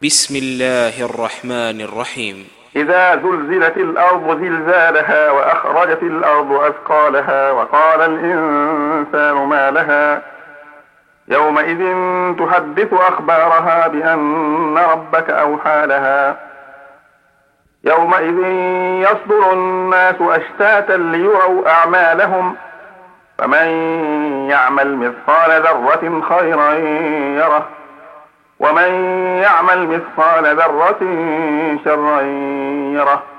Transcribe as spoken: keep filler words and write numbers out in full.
بسم الله الرحمن الرحيم. إذا زلزلت الأرض زلزالها وأخرجت الأرض أثقالها وقال الإنسان ما لها يومئذ تحدث أخبارها بأن ربك أوحى لها يومئذ يصدر الناس أشتاتا ليروا أعمالهم فمن يعمل مثقال ذرة خيرا يره ومن يعمل مثقال ذرة شرا يره